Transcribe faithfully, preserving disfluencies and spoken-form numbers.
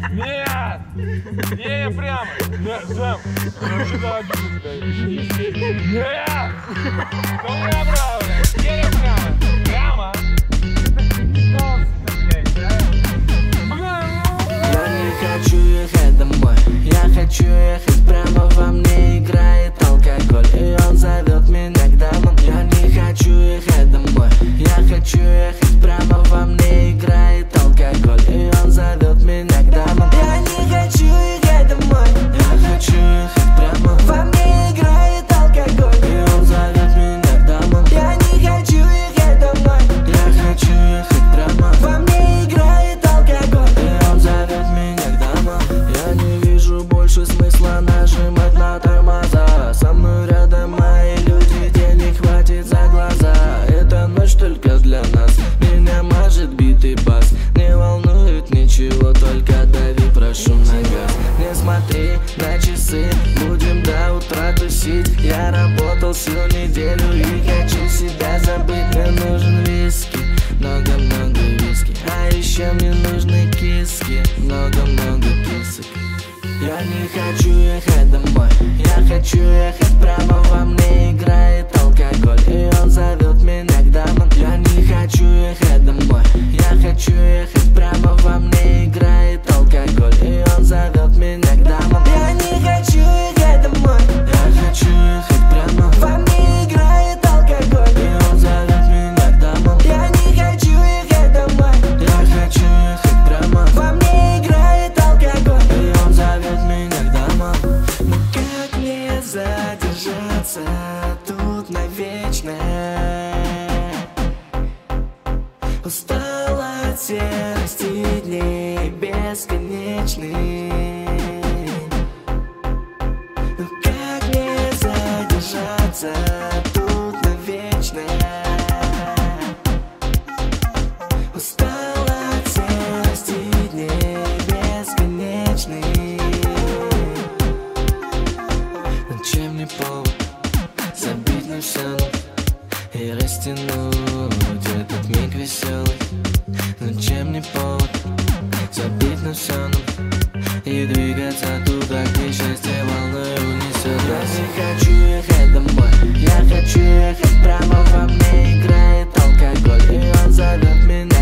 Нет! Не, прямо! Нет, Сэм! Ну сюда, нет! Ну направо, блядь! Не прямо! Прямо! Я не хочу ехать домой, я хочу ехать прямо, во мне играет алкоголь, и он зовет меня к дамам. Я не хочу ехать домой, я хочу ехать прямо, во мне играет алкоголь, и он зовет меня к дамам. Я не хочу ехать домой, я хочу ехать прямо, во мне играет алкоголь, и он зовет меня к дамам. Я не хочу ехать домой, я хочу ехать прямо, во мне играет алкоголь, и он зовет меня к дамам. Я не вижу больше смысла нажимать на тормоза. Со мной рядом мои люди, денег хватит за глаза. Это ночь только для нас, меня мажет битый бас. Не волнует ничего, только дави, прошу на газ. Не смотри на часы, будем до утра тусить. Я работал всю неделю и хочу себя забыть. Мне нужен виски, много-много виски, а еще мне нужны киски, много-много кисок. Я не хочу ехать домой, я хочу ехать прямо, во мне играет алкоголь, и он зовет меня к дамам. Я не хочу ехать домой, я хочу ехать прямо, во мне играет алкоголь, и он зовет меня к дамам. Я не хочу ехать домой, я хочу ехать прямо, во мне играет алкоголь, и он зовет меня к дамам. Я не хочу ехать домой, я хочу ехать прямо, во мне играет алкоголь, и он зовет меня к дамам. Ну как мне задержаться тут навечно? Устала от серости дней бесконечных. Ну как мне задержаться тут навечно? Устала от серости дней бесконечных. Но чем мне повод забить на все и растянуть этот миг веселый? Но чем не повод забить на все и двигаться туда, где счастье волной унесет нас? Я не хочу ехать домой, я хочу ехать прямо, во мне играет алкоголь, и он зовет меня